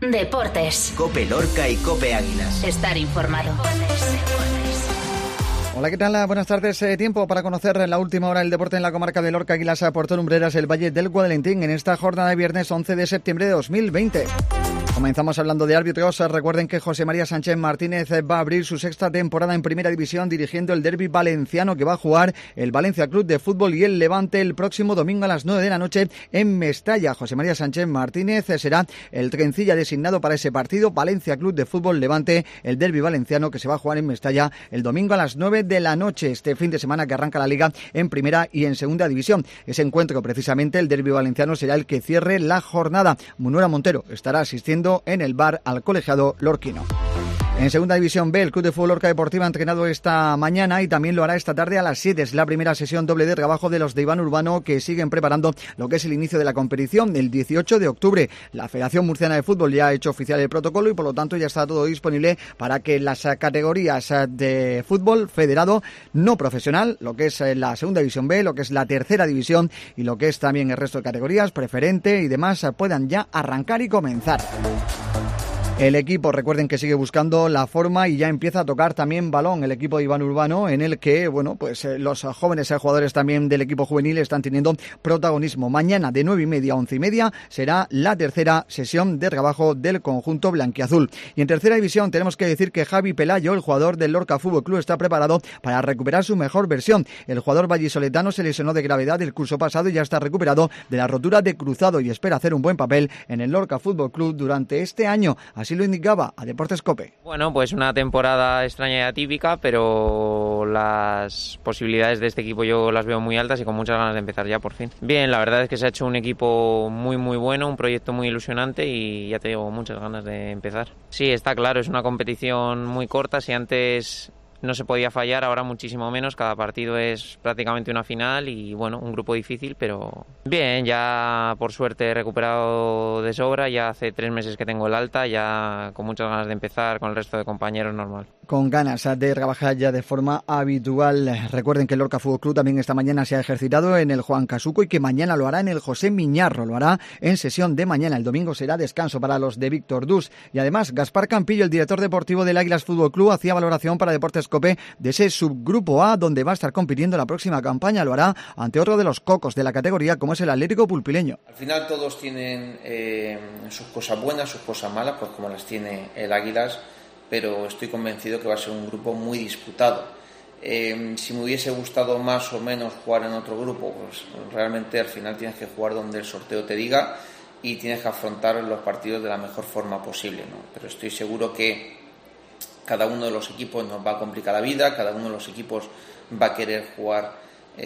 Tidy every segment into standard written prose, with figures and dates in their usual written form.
Deportes. COPE Lorca y COPE Águilas. Estar informado. Hola, ¿qué tal? Buenas tardes. Tiempo para conocer la última hora del deporte en la comarca de Lorca, Águilas, Puerto Lumbreras, el Valle del Guadalentín, en esta jornada de viernes 11 de septiembre de 2020. Comenzamos hablando de árbitros. Recuerden que José María Sánchez Martínez va a abrir su sexta temporada en Primera División dirigiendo el derbi valenciano que va a jugar el Valencia Club de Fútbol y el Levante el próximo domingo a las 9 de la noche en Mestalla. José María Sánchez Martínez será el trencilla designado para ese partido. Valencia Club de Fútbol Levante, el derbi valenciano que se va a jugar en Mestalla el domingo a las 9 de la noche, este fin de semana que arranca la Liga en Primera y en Segunda División. Ese encuentro, precisamente, el derbi valenciano, será el que cierre la jornada. Munuera Montero estará asistiendo en el bar al colegiado lorquino. En Segunda División B, el Club de Fútbol Lorca Deportiva ha entrenado esta mañana y también lo hará esta tarde a las 7. Es la primera sesión doble de trabajo de los de Iván Urbano, que siguen preparando lo que es el inicio de la competición el 18 de octubre. La Federación Murciana de Fútbol ya ha hecho oficial el protocolo y por lo tanto ya está todo disponible para que las categorías de fútbol federado no profesional, lo que es la Segunda División B, lo que es la Tercera División y lo que es también el resto de categorías, preferente y demás, puedan ya arrancar y comenzar. El equipo, recuerden que sigue buscando la forma y ya empieza a tocar también balón el equipo de Iván Urbano, en el que, bueno, pues los jóvenes jugadores también del equipo juvenil están teniendo protagonismo. Mañana de 9:30 a 11:30 será la tercera sesión de trabajo del conjunto blanquiazul. Y en Tercera División tenemos que decir que Javi Pelayo, el jugador del Lorca Fútbol Club, está preparado para recuperar su mejor versión. El jugador vallisoletano se lesionó de gravedad el curso pasado y ya está recuperado de la rotura de cruzado y espera hacer un buen papel en el Lorca Fútbol Club durante este año. Así lo indicaba a Deportes COPE. Bueno, pues una temporada extraña y atípica, pero las posibilidades de este equipo yo las veo muy altas y con muchas ganas de empezar ya por fin. Bien, la verdad es que se ha hecho un equipo muy bueno, un proyecto muy ilusionante y ya tengo muchas ganas de empezar. Sí, está claro, es una competición muy corta. Si antes no se podía fallar, ahora muchísimo menos. Cada partido es prácticamente una final y bueno, un grupo difícil, pero bien, ya por suerte he recuperado de sobra. Ya hace 3 meses que tengo el alta, ya con muchas ganas de empezar con el resto de compañeros normal. Con ganas de trabajar ya de forma habitual. Recuerden que el Lorca Fútbol Club también esta mañana se ha ejercitado en el Juan Casuco y que mañana lo hará en el José Miñarro. Lo hará en sesión de mañana. El domingo será descanso para los de Víctor Dus. Y además, Gaspar Campillo, el director deportivo del Águilas Fútbol Club, hacía valoración para Deportes COPE de ese subgrupo A donde va a estar compitiendo la próxima campaña. Lo hará ante otro de los cocos de la categoría como es el Atlético Pulpileño. Al final todos tienen sus cosas buenas, sus cosas malas, pues como las tiene el Águilas, pero estoy convencido que va a ser un grupo muy disputado. Si me hubiese gustado más o menos jugar en otro grupo, pues realmente al final tienes que jugar donde el sorteo te diga y tienes que afrontar los partidos de la mejor forma posible, ¿no? Pero estoy seguro que cada uno de los equipos nos va a complicar la vida, cada uno de los equipos va a querer jugar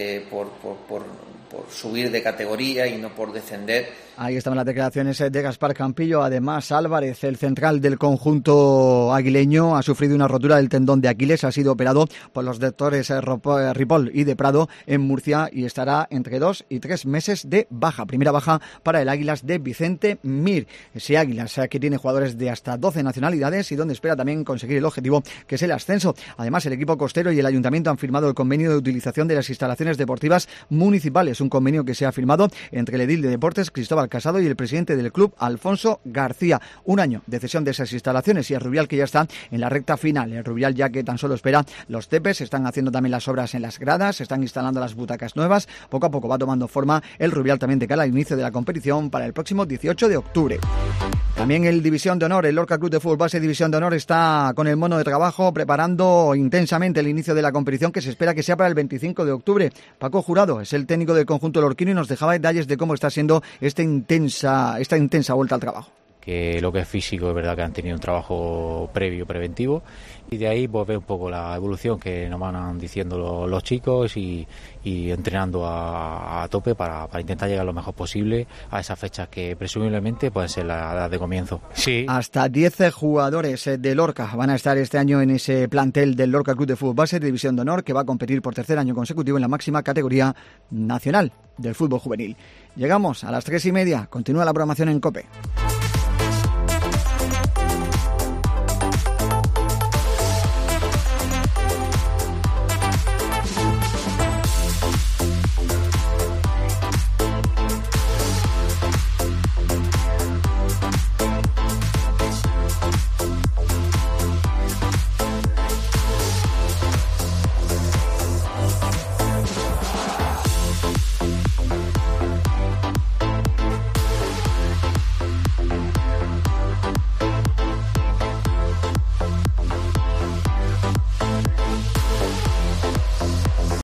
por subir de categoría y no por descender. Ahí estaban las declaraciones de Gaspar Campillo. Además, Álvarez, el central del conjunto aguileño, ha sufrido una rotura del tendón de Aquiles, ha sido operado por los doctores Ripoll y de Prado en Murcia y estará entre 2 y 3 meses de baja. Primera baja para el Águilas de Vicente Mir. Ese Águilas que tiene jugadores de hasta 12 nacionalidades y donde espera también conseguir el objetivo, que es el ascenso. Además, el equipo costero y el ayuntamiento han firmado el convenio de utilización de las instalaciones deportivas municipales, un convenio que se ha firmado entre el edil de Deportes, Cristóbal Casado, y el presidente del club, Alfonso García. 1 año de cesión de esas instalaciones y el Rubial que ya está en la recta final. El Rubial ya que tan solo espera los tepes, están haciendo también las obras en las gradas, se están instalando las butacas nuevas. Poco a poco va tomando forma el Rubial también de cara al inicio de la competición para el próximo 18 de octubre. También el División de Honor, el Lorca Club de Fútbol Base División de Honor, está con el mono de trabajo preparando intensamente el inicio de la competición que se espera que sea para el 25 de octubre. Paco Jurado es el técnico del conjunto lorquino y nos dejaba detalles de cómo está siendo esta intensa vuelta al trabajo. Que lo que es físico es verdad que han tenido un trabajo preventivo y de ahí pues ver un poco la evolución que nos van diciendo los chicos y entrenando a tope para intentar llegar lo mejor posible a esas fechas que presumiblemente pueden ser las de comienzo. Sí. Hasta 10 jugadores de Lorca van a estar este año en ese plantel del Lorca Club de Fútbol Base de División de Honor, que va a competir por tercer año consecutivo en la máxima categoría nacional del fútbol juvenil. Llegamos a las 3:30, continúa la programación en COPE.